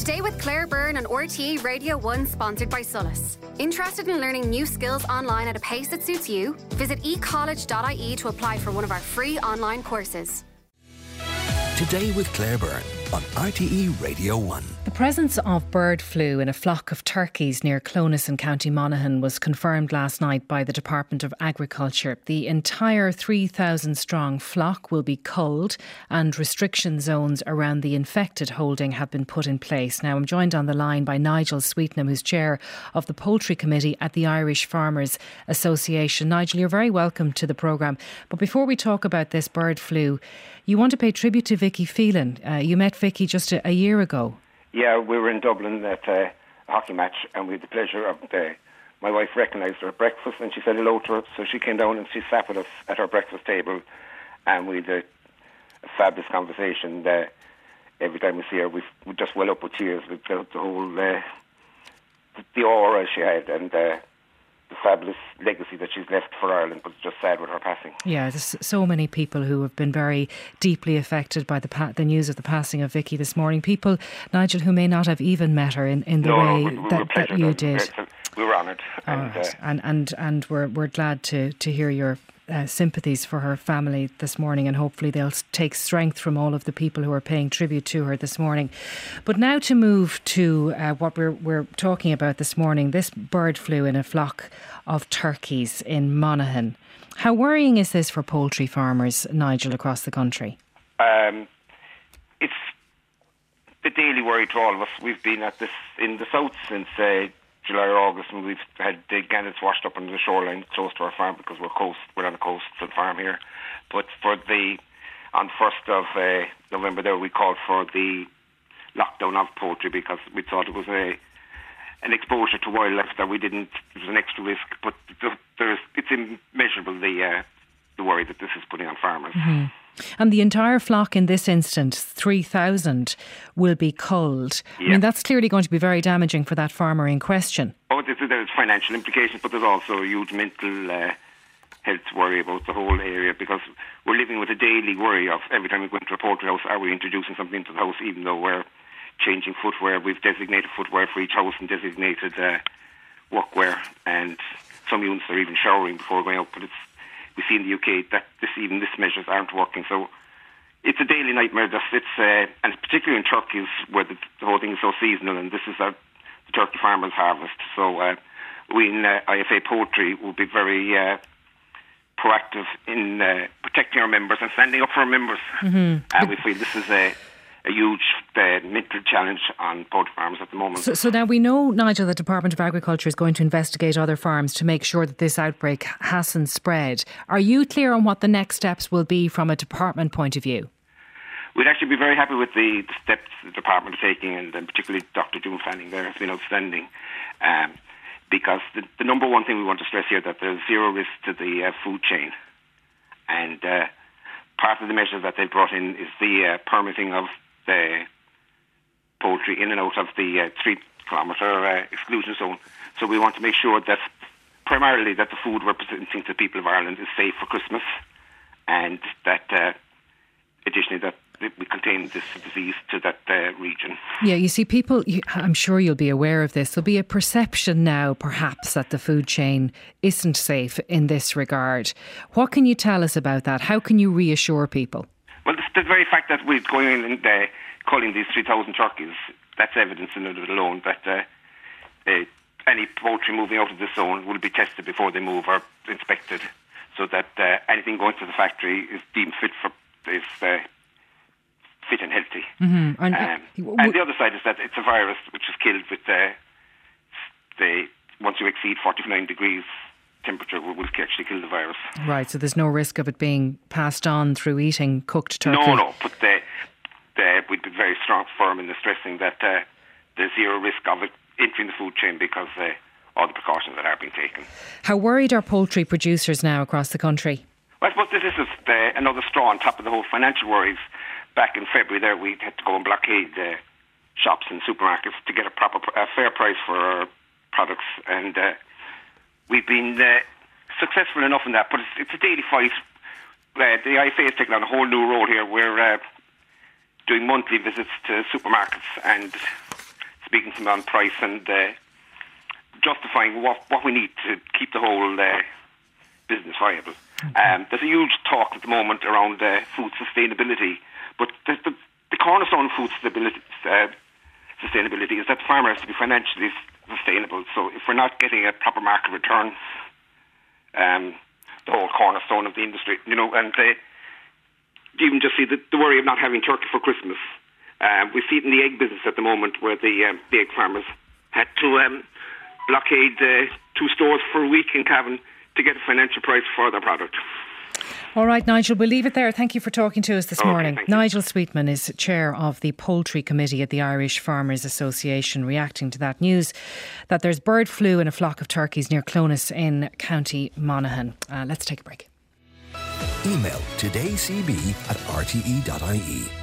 Today with Claire Byrne on RTE Radio 1, sponsored by Solus. Interested in learning new skills online at a pace that suits you? Visit ecollege.ie to apply for one of our free online courses. Today with Claire Byrne on RTE Radio 1. The presence of bird flu in a flock of turkeys near Clones in County Monaghan was confirmed last night by the Department of Agriculture. The entire 3,000 strong flock will be culled and restriction zones around the infected holding have been put in place. Now I'm joined on the line by Nigel Sweetnam, who's chair of the Poultry Committee at the Irish Farmers Association. Nigel, you're very welcome to the programme. But before we talk about this bird flu, you want to pay tribute to Vicky Phelan. You met Vicky just a year ago. Yeah, we were in Dublin at a hockey match, and we had the pleasure of my wife recognised her at breakfast, and she said hello to her, so she came down and she sat with us at our breakfast table, and we had a fabulous conversation. Every time we see her, we just well up with tears with the whole the aura she had, and the fabulous legacy that she's left for Ireland, but it's just sad with her passing. Yeah, there's so many people who have been very deeply affected by the news of the passing of Vicky this morning. People, Nigel, who may not have even met her in the way that you did. We were honoured. And we're glad to hear your sympathies for her family this morning, and hopefully they'll take strength from all of the people who are paying tribute to her this morning. But now to move to what we're talking about this morning, this bird flu in a flock of turkeys in Monaghan. How worrying is this for poultry farmers, Nigel, across the country? It's the daily worry to all of us. We've been at this in the south since July or August, and we've had the gannets washed up on the shoreline close to our farm because we're on a coastal farm here. But on the 1st of November there, we called for the lockdown of poultry because we thought it was an exposure to wildlife that it was an extra risk. But it's immeasurable, the worry that this is putting on farmers. Mm-hmm. And the entire flock in this instance, 3,000, will be culled. Yeah. I mean, that's clearly going to be very damaging for that farmer in question. Oh, there's financial implications, but there's also a huge mental health worry about the whole area, because we're living with a daily worry of every time we go into a poultry house, are we introducing something into the house, even though we're changing footwear. We've designated footwear for each house and designated workwear, and some units are even showering before going out, but we see in the UK that this measures aren't working. So it's a daily nightmare. And particularly in turkeys, where the whole thing is so seasonal, and this is the turkey farmers' harvest. So we in IFA Poultry will be very proactive in protecting our members and standing up for our members. Mm-hmm. And we feel this is a huge mental challenge on poultry farms at the moment. So now we know, Nigel, the Department of Agriculture is going to investigate other farms to make sure that this outbreak hasn't spread. Are you clear on what the next steps will be from a department point of view? We'd actually be very happy with the steps the department is taking, and particularly Dr. June Fanning there has been outstanding. Because the number one thing we want to stress here, that there's zero risk to the food chain. And part of the measures that they've brought in is the permitting of the poultry in and out of the 3-kilometre exclusion zone. So we want to make sure that primarily that the food we're presenting to the people of Ireland is safe for Christmas, and that additionally that we contain this disease to that region. Yeah, you see, people, I'm sure you'll be aware of this, there'll be a perception now perhaps that the food chain isn't safe in this regard. What can you tell us about that? How can you reassure people? Well, the very fact that we're going in and culling these 3,000 turkeys, that's evidence in it alone that any poultry moving out of this zone will be tested before they move or inspected, so that anything going to the factory is deemed fit and healthy. Mm-hmm. And the other side is that it's a virus which is killed with once you exceed 49 degrees temperature will actually kill the virus. Right, so there's no risk of it being passed on through eating cooked turkey? No, but we'd be very firm in stressing that there's zero risk of it entering the food chain because all the precautions that are being taken. How worried are poultry producers now across the country? Well, I suppose this is another straw on top of the whole financial worries. Back in February there, we had to go and blockade shops and supermarkets to get a fair price for our products, and we've been successful enough in that, but it's a daily fight. The IFA has taken on a whole new role here. We're doing monthly visits to supermarkets and speaking to me on price and justifying what we need to keep the whole business viable. There's a huge talk at the moment around food sustainability, but the cornerstone of food sustainability is that the farmer has to be financially sustainable. So if we're not getting a proper market return, the whole cornerstone of the industry, and you even just see the worry of not having turkey for Christmas. We see it in the egg business at the moment, where the egg farmers had to blockade 2 stores for a week in Cavan to get a financial price for their product. All right, Nigel, we'll leave it there. Thank you for talking to us this morning. Nigel Sweetman is chair of the Poultry Committee at the Irish Farmers Association, reacting to that news that there's bird flu in a flock of turkeys near Clones in County Monaghan. Let's take a break. Email todaycb@rte.ie.